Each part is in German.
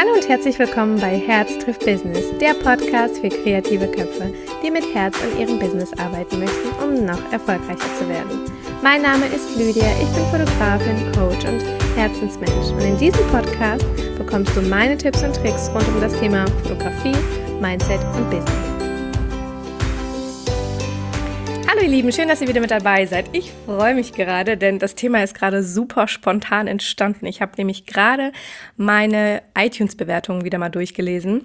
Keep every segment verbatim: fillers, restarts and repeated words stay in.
Hallo und herzlich willkommen bei Herz trifft Business, der Podcast für kreative Köpfe, die mit Herz an ihrem Business arbeiten möchten, um noch erfolgreicher zu werden. Mein Name ist Lydia, ich bin Fotografin, Coach und Herzensmensch und in diesem Podcast bekommst du meine Tipps und Tricks rund um das Thema Fotografie, Mindset und Business. Hallo ihr Lieben, schön, dass ihr wieder mit dabei seid. Ich freue mich gerade, denn das Thema ist gerade super spontan entstanden. Ich habe nämlich gerade meine iTunes-Bewertungen wieder mal durchgelesen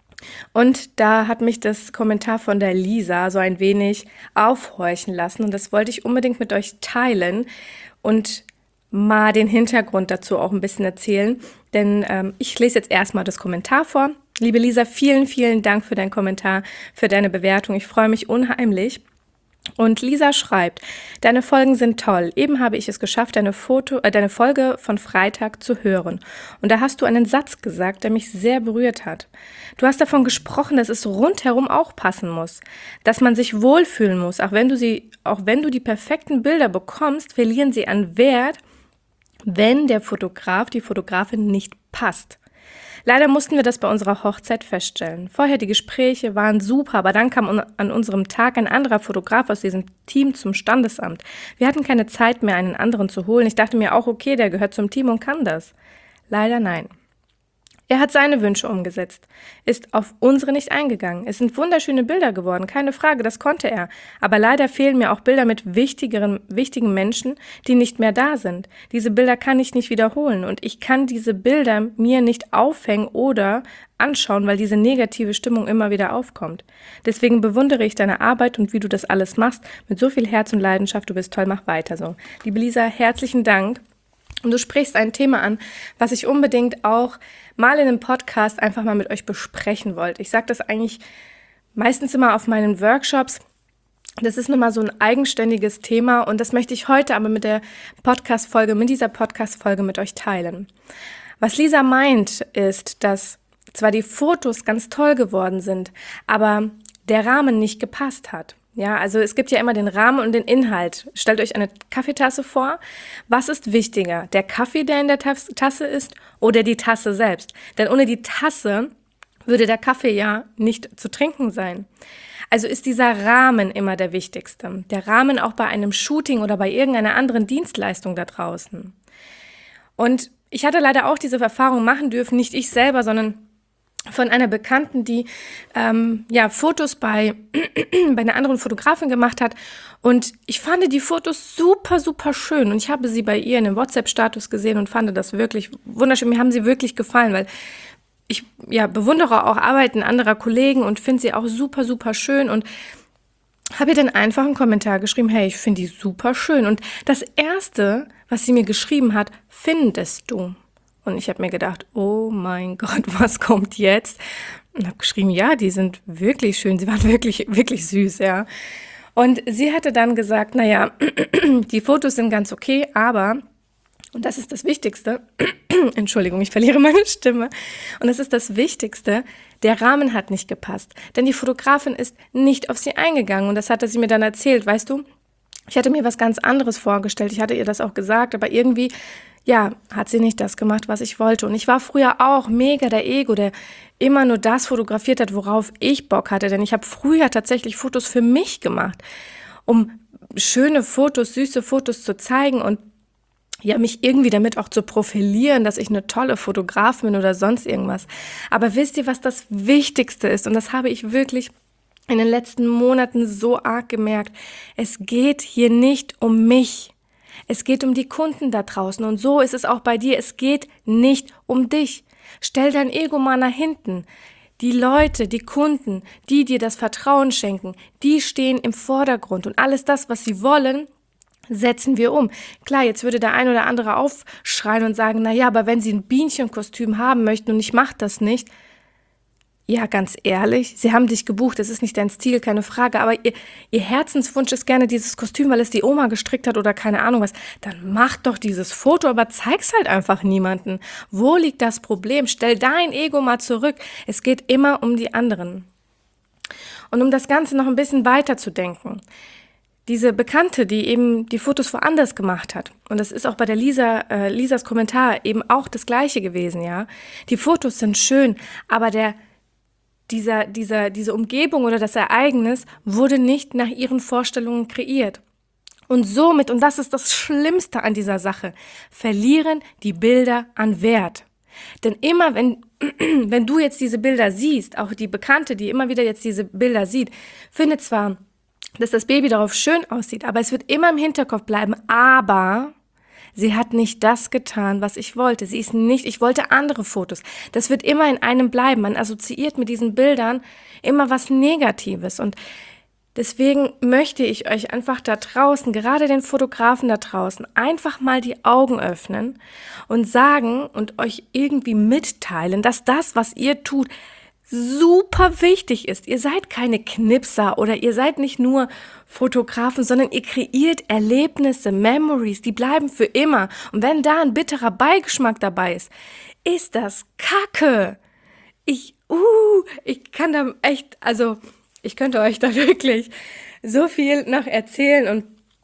und da hat mich das Kommentar von der Lisa so ein wenig aufhorchen lassen und das wollte ich unbedingt mit euch teilen und mal den Hintergrund dazu auch ein bisschen erzählen, denn ähm, ich lese jetzt erstmal das Kommentar vor. Liebe Lisa, vielen, vielen Dank für deinen Kommentar, für deine Bewertung. Ich freue mich unheimlich. Und Lisa schreibt, deine Folgen sind toll. Eben habe ich es geschafft, deine, Foto, äh, deine Folge von Freitag zu hören. Und da hast du einen Satz gesagt, der mich sehr berührt hat. Du hast davon gesprochen, dass es rundherum auch passen muss. Dass man sich wohlfühlen muss. Auch wenn du sie, auch wenn du die perfekten Bilder bekommst, verlieren sie an Wert, wenn der Fotograf, die Fotografin nicht passt. Leider mussten wir das bei unserer Hochzeit feststellen. Vorher die Gespräche waren super, aber dann kam an unserem Tag ein anderer Fotograf aus diesem Team zum Standesamt. Wir hatten keine Zeit mehr, einen anderen zu holen. Ich dachte mir auch, okay, der gehört zum Team und kann das. Leider nein. Er hat seine Wünsche umgesetzt, ist auf unsere nicht eingegangen. Es sind wunderschöne Bilder geworden, keine Frage, das konnte er. Aber leider fehlen mir auch Bilder mit wichtigeren, wichtigen Menschen, die nicht mehr da sind. Diese Bilder kann ich nicht wiederholen und ich kann diese Bilder mir nicht aufhängen oder anschauen, weil diese negative Stimmung immer wieder aufkommt. Deswegen bewundere ich deine Arbeit und wie du das alles machst, mit so viel Herz und Leidenschaft. Du bist toll, mach weiter so. Liebe Lisa, herzlichen Dank. Und du sprichst ein Thema an, was ich unbedingt auch mal in einem Podcast einfach mal mit euch besprechen wollte. Ich sage das eigentlich meistens immer auf meinen Workshops. Das ist nun mal so ein eigenständiges Thema und das möchte ich heute aber mit der Podcast-Folge, mit dieser Podcast-Folge mit euch teilen. Was Lisa meint, ist, dass zwar die Fotos ganz toll geworden sind, aber der Rahmen nicht gepasst hat. Ja, also es gibt ja immer den Rahmen und den Inhalt. Stellt euch eine Kaffeetasse vor. Was ist wichtiger? Der Kaffee, der in der Tasse ist, oder die Tasse selbst? Denn ohne die Tasse würde der Kaffee ja nicht zu trinken sein. Also ist dieser Rahmen immer der wichtigste. Der Rahmen auch bei einem Shooting oder bei irgendeiner anderen Dienstleistung da draußen. Und ich hatte leider auch diese Erfahrung machen dürfen, nicht ich selber, sondern von einer Bekannten, die ähm, ja Fotos bei, bei einer anderen Fotografin gemacht hat und ich fand die Fotos super, super schön und ich habe sie bei ihr in einem WhatsApp-Status gesehen und fand das wirklich wunderschön, mir haben sie wirklich gefallen, weil ich ja bewundere auch Arbeiten anderer Kollegen und finde sie auch super, super schön und habe ihr dann einfach einen Kommentar geschrieben, hey, ich finde die super schön und das Erste, was sie mir geschrieben hat, findest du? Und ich habe mir gedacht, oh mein Gott, was kommt jetzt? Und habe geschrieben, ja, die sind wirklich schön, sie waren wirklich, wirklich süß, ja. Und sie hatte dann gesagt, naja, die Fotos sind ganz okay, aber, und das ist das Wichtigste, Entschuldigung, ich verliere meine Stimme, und das ist das Wichtigste, der Rahmen hat nicht gepasst, denn die Fotografin ist nicht auf sie eingegangen und das hatte sie mir dann erzählt, weißt du, ich hatte mir was ganz anderes vorgestellt, ich hatte ihr das auch gesagt, aber irgendwie ja, hat sie nicht das gemacht, was ich wollte. Und ich war früher auch mega der Ego, der immer nur das fotografiert hat, worauf ich Bock hatte. Denn ich habe früher tatsächlich Fotos für mich gemacht, um schöne Fotos, süße Fotos zu zeigen und ja, mich irgendwie damit auch zu profilieren, dass ich eine tolle Fotografin bin oder sonst irgendwas. Aber wisst ihr, was das Wichtigste ist? Und das habe ich wirklich in den letzten Monaten so arg gemerkt. Es geht hier nicht um mich. Es geht um die Kunden da draußen und so ist es auch bei dir. Es geht nicht um dich. Stell dein Ego mal nach hinten. Die Leute, die Kunden, die dir das Vertrauen schenken, die stehen im Vordergrund und alles das, was sie wollen, setzen wir um. Klar, jetzt würde der ein oder andere aufschreien und sagen, na ja, aber wenn sie ein Bienenkostüm haben möchten und ich mache das nicht, ja, ganz ehrlich, sie haben dich gebucht, es ist nicht dein Stil, keine Frage, aber ihr, ihr Herzenswunsch ist gerne dieses Kostüm, weil es die Oma gestrickt hat oder keine Ahnung was, dann mach doch dieses Foto, aber zeig's halt einfach niemanden. Wo liegt das Problem? Stell dein Ego mal zurück. Es geht immer um die anderen. Und um das Ganze noch ein bisschen weiter zu denken. diese Bekannte, die eben die Fotos woanders gemacht hat, und das ist auch bei der Lisa, äh, Lisas Kommentar eben auch das Gleiche gewesen, ja. Die Fotos sind schön, aber der, dieser, dieser, diese Umgebung oder das Ereignis wurde nicht nach ihren Vorstellungen kreiert. Und somit, und das ist das Schlimmste an dieser Sache, verlieren die Bilder an Wert. Denn immer, wenn, wenn du jetzt diese Bilder siehst, auch die Bekannte, die immer wieder jetzt diese Bilder sieht, findet zwar, dass das Baby darauf schön aussieht, aber es wird immer im Hinterkopf bleiben, aber sie hat nicht das getan, was ich wollte. Sie ist nicht, ich wollte andere Fotos. Das wird immer in einem bleiben. Man assoziiert mit diesen Bildern immer was Negatives. Und deswegen möchte ich euch einfach da draußen, gerade den Fotografen da draußen, einfach mal die Augen öffnen und sagen und euch irgendwie mitteilen, dass das, was ihr tut, super wichtig ist. Ihr seid keine Knipser oder ihr seid nicht nur Fotografen, sondern ihr kreiert Erlebnisse, Memories, die bleiben für immer. Und wenn da ein bitterer Beigeschmack dabei ist, ist das Kacke. Ich, uh, ich kann da echt, also ich könnte euch da wirklich so viel noch erzählen und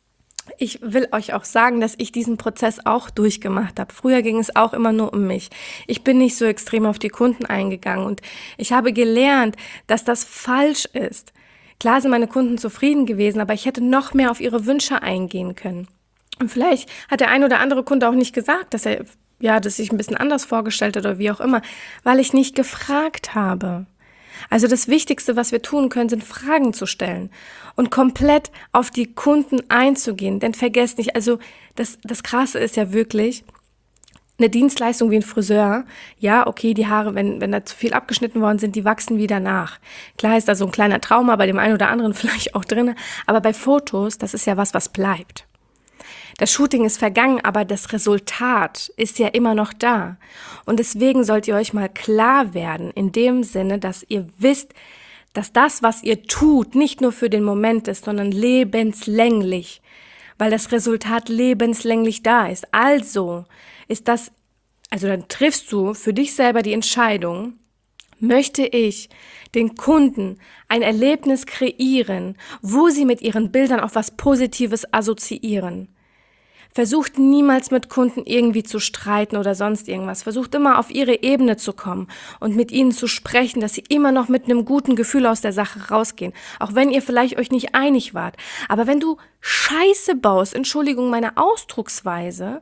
ich will euch auch sagen, dass ich diesen Prozess auch durchgemacht habe. Früher ging es auch immer nur um mich. Ich bin nicht so extrem auf die Kunden eingegangen und ich habe gelernt, dass das falsch ist. Klar sind meine Kunden zufrieden gewesen, aber ich hätte noch mehr auf ihre Wünsche eingehen können. Und vielleicht hat der ein oder andere Kunde auch nicht gesagt, dass er ja, das sich ein bisschen anders vorgestellt hat oder wie auch immer, weil ich nicht gefragt habe. Also das Wichtigste, was wir tun können, sind Fragen zu stellen und komplett auf die Kunden einzugehen. Denn vergesst nicht, also das, das Krasse ist ja wirklich, eine Dienstleistung wie ein Friseur, ja, okay, die Haare, wenn, wenn da zu viel abgeschnitten worden sind, die wachsen wieder nach. Klar ist da so ein kleiner Trauma bei dem einen oder anderen vielleicht auch drin, aber bei Fotos, das ist ja was, was bleibt. Das Shooting ist vergangen, aber das Resultat ist ja immer noch da. Und deswegen sollt ihr euch mal klar werden, in dem Sinne, dass ihr wisst, dass das, was ihr tut, nicht nur für den Moment ist, sondern lebenslänglich, weil das Resultat lebenslänglich da ist. Also ist das, also dann triffst du für dich selber die Entscheidung, möchte ich den Kunden ein Erlebnis kreieren, wo sie mit ihren Bildern auch was Positives assoziieren. Versucht niemals mit Kunden irgendwie zu streiten oder sonst irgendwas. Versucht immer auf ihre Ebene zu kommen und mit ihnen zu sprechen, dass sie immer noch mit einem guten Gefühl aus der Sache rausgehen. Auch wenn ihr vielleicht euch nicht einig wart. Aber wenn du Scheiße baust, Entschuldigung meine Ausdrucksweise,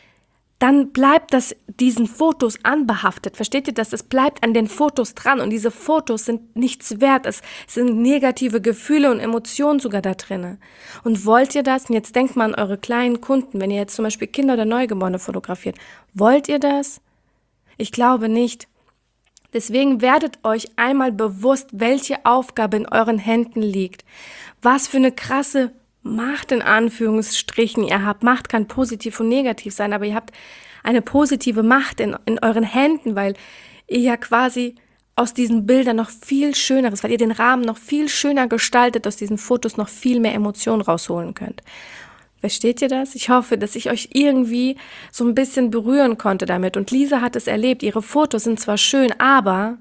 dann bleibt das diesen Fotos anbehaftet. Versteht ihr das? Es bleibt an den Fotos dran und diese Fotos sind nichts wert. Es sind negative Gefühle und Emotionen sogar da drin. Und wollt ihr das? Und jetzt denkt mal an eure kleinen Kunden, wenn ihr jetzt zum Beispiel Kinder oder Neugeborene fotografiert. Wollt ihr das? Ich glaube nicht. Deswegen werdet euch einmal bewusst, welche Aufgabe in euren Händen liegt. Was für eine krasse Macht in Anführungsstrichen ihr habt. Macht kann positiv und negativ sein, aber ihr habt eine positive Macht in, in euren Händen, weil ihr ja quasi aus diesen Bildern noch viel Schöneres, weil ihr den Rahmen noch viel schöner gestaltet, aus diesen Fotos noch viel mehr Emotionen rausholen könnt. Versteht ihr das? Ich hoffe, dass ich euch irgendwie so ein bisschen berühren konnte damit. Und Lisa hat es erlebt. Ihre Fotos sind zwar schön, aber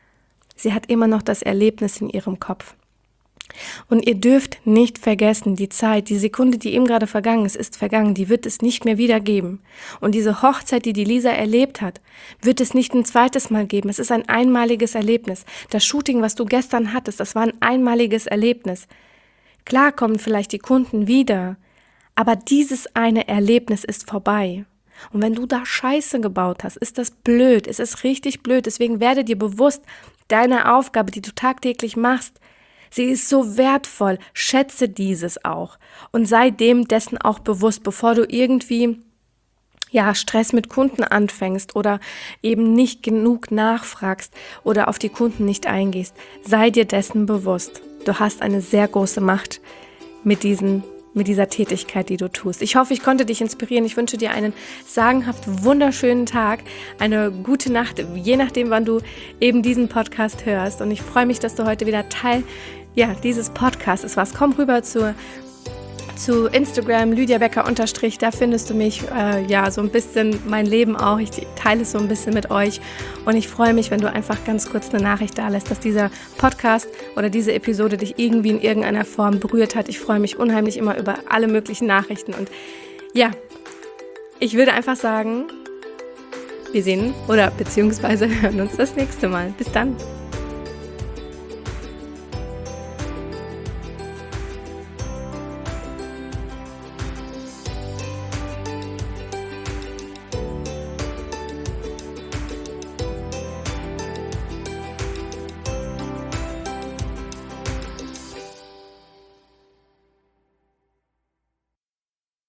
sie hat immer noch das Erlebnis in ihrem Kopf. Und ihr dürft nicht vergessen, die Zeit, die Sekunde, die eben gerade vergangen ist, ist vergangen, die wird es nicht mehr wieder geben. Und diese Hochzeit, die die Lisa erlebt hat, wird es nicht ein zweites Mal geben. Es ist ein einmaliges Erlebnis. Das Shooting, was du gestern hattest, das war ein einmaliges Erlebnis. Klar kommen vielleicht die Kunden wieder, aber dieses eine Erlebnis ist vorbei. Und wenn du da Scheiße gebaut hast, ist das blöd, es ist richtig blöd. Deswegen werde dir bewusst, deine Aufgabe, die du tagtäglich machst, sie ist so wertvoll, schätze dieses auch und sei dem dessen auch bewusst, bevor du irgendwie ja Stress mit Kunden anfängst oder eben nicht genug nachfragst oder auf die Kunden nicht eingehst. Sei dir dessen bewusst. Du hast eine sehr große Macht mit diesen mit dieser Tätigkeit, die du tust. Ich hoffe, ich konnte dich inspirieren. Ich wünsche dir einen sagenhaft wunderschönen Tag, eine gute Nacht, je nachdem, wann du eben diesen Podcast hörst. Und ich freue mich, dass du heute wieder Teil ja, dieses Podcasts ist. Was komm rüber zur zu Instagram, Lydia Becker unterstrich, da findest du mich, äh, ja, so ein bisschen mein Leben auch. Ich teile es so ein bisschen mit euch und ich freue mich, wenn du einfach ganz kurz eine Nachricht da lässt, dass dieser Podcast oder diese Episode dich irgendwie in irgendeiner Form berührt hat. Ich freue mich unheimlich immer über alle möglichen Nachrichten und ja, ich würde einfach sagen, wir sehen oder beziehungsweise hören uns das nächste Mal. Bis dann.